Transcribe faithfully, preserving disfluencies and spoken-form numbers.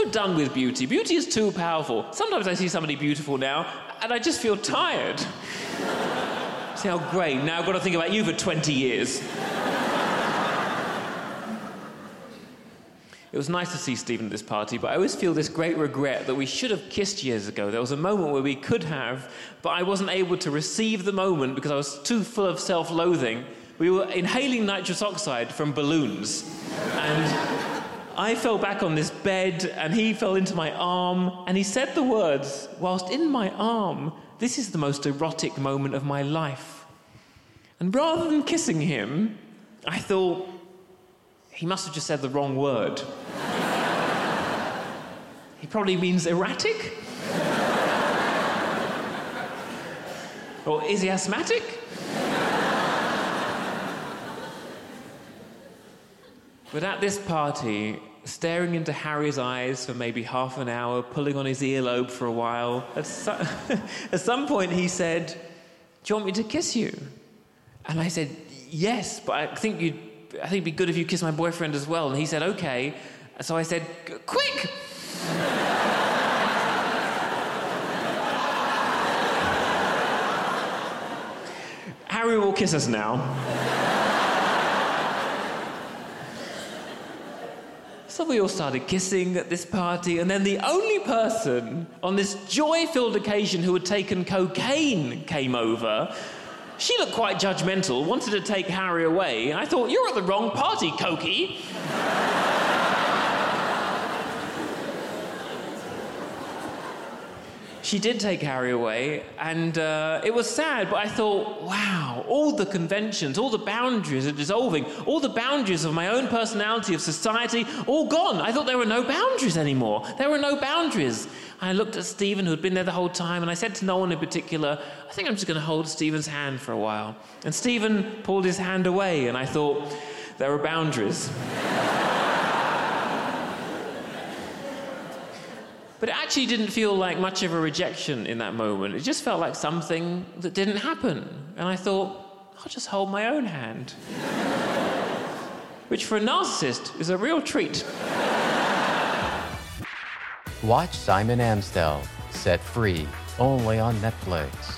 I'm done with beauty. Beauty is too powerful. Sometimes I see somebody beautiful now, and I just feel tired. See how great. Now I've got to think about you for twenty years. It was nice to see Stephen at this party, but I always feel this great regret that we should have kissed years ago. There was a moment where we could have, but I wasn't able to receive the moment because I was too full of self-loathing. We were inhaling nitrous oxide from balloons, and I fell back on this bed, and he fell into my arm, and he said the words, whilst in my arm, "This is the most erotic moment of my life." And rather than kissing him, I thought, he must have just said the wrong word. He probably means erratic? Or is he asthmatic? But at this party, staring into Harry's eyes for maybe half an hour, pulling on his earlobe for a while, at, so- at some point he said, "Do you want me to kiss you?" And I said, "Yes, but I think you'd I think it'd be good if you kissed my boyfriend as well." And he said, "Okay." So I said, "Quick!" Harry will kiss us now. So we all started kissing at this party, and then the only person on this joy-filled occasion who had taken cocaine came over. She looked quite judgmental, wanted to take Harry away. I thought, "You're at the wrong party, Cokie." She did take Harry away, and uh, it was sad, but I thought, wow, all the conventions, all the boundaries are dissolving, all the boundaries of my own personality, of society, all gone. I thought there were no boundaries anymore. There were no boundaries. I looked at Stephen, who had been there the whole time, and I said to no one in particular, "I think I'm just going to hold Stephen's hand for a while." And Stephen pulled his hand away, and I thought, there are boundaries. But it actually didn't feel like much of a rejection in that moment. It just felt like something that didn't happen. And I thought, I'll just hold my own hand. Which for a narcissist is a real treat. Watch Simon Amstel, Set Free, only on Netflix.